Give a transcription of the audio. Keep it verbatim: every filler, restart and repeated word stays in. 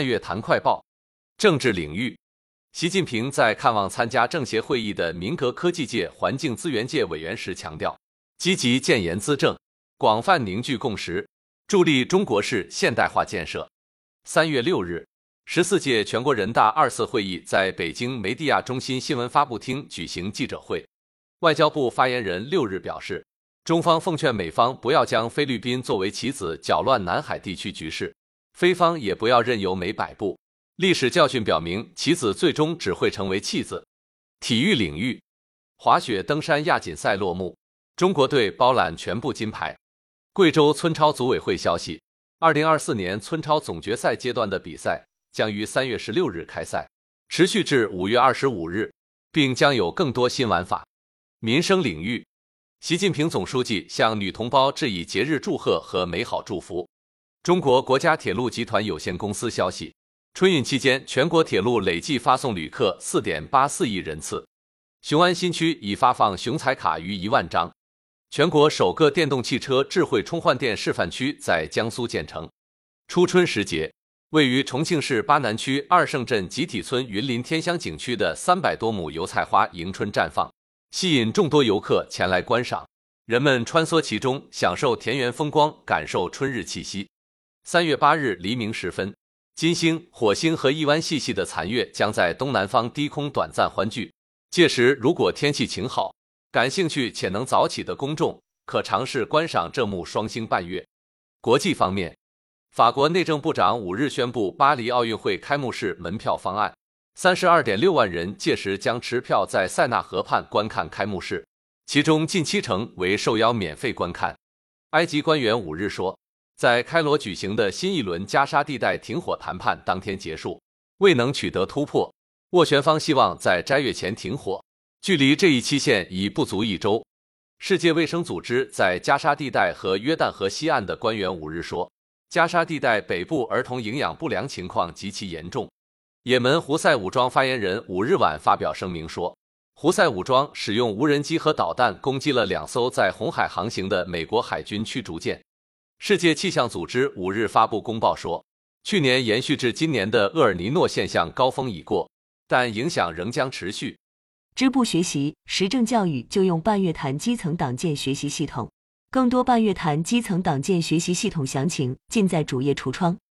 月谈快报。政治领域，习近平在看望参加政协会议的民革科技界、环境资源界委员时强调，积极建言资政，广泛凝聚共识，助力中国式现代化建设。三月六日，十四届全国人大二次会议在北京梅地亚中心新闻发布厅举行记者会。外交部发言人六日表示，中方奉劝美方不要将菲律宾作为棋子，搅乱南海地区局势，菲方也不要任由美摆布。历史教训表明，棋子最终只会成为弃子。体育领域，滑雪登山亚锦赛落幕，中国队包揽全部金牌。贵州村超组委会消息，二零二四年村超总决赛阶段的比赛将于三月十六日开赛，持续至五月二十五日，并将有更多新玩法。民生领域，习近平总书记向女同胞致以节日祝贺和美好祝福。中国国家铁路集团有限公司消息，春运期间，全国铁路累计发送旅客 四点八四亿人次。雄安新区已发放雄才卡逾一万张。全国首个电动汽车智慧充换电示范区在江苏建成。初春时节，位于重庆市巴南区二圣镇集体村云林天香景区的三百多亩油菜花迎春绽放，吸引众多游客前来观赏。人们穿梭其中，享受田园风光，感受春日气息。三月八日黎明时分，金星、火星和一弯细细的残月将在东南方低空短暂欢聚。届时，如果天气晴好，感兴趣且能早起的公众可尝试观赏这幕双星伴月。国际方面，法国内政部长五日宣布巴黎奥运会开幕式门票方案， 三十二点六万人届时将持票在塞纳河畔观看开幕式，其中近七成为受邀免费观看。埃及官员五日说，在开罗举行的新一轮加沙地带停火谈判当天结束，未能取得突破，斡旋方希望在斋月前停火，距离这一期限已不足一周。世界卫生组织在加沙地带和约旦河西岸的官员五日说，加沙地带北部儿童营养不良情况极其严重。也门胡塞武装发言人五日晚发表声明说，胡塞武装使用无人机和导弹攻击了两艘在红海航行的美国海军驱逐舰。世界气象组织五日发布公报说，去年延续至今年的厄尔尼诺现象高峰已过，但影响仍将持续。 支部学习实政教育就用半月谈基层党建学习系统，更多半月谈基层党建学习系统详情尽在主页橱窗。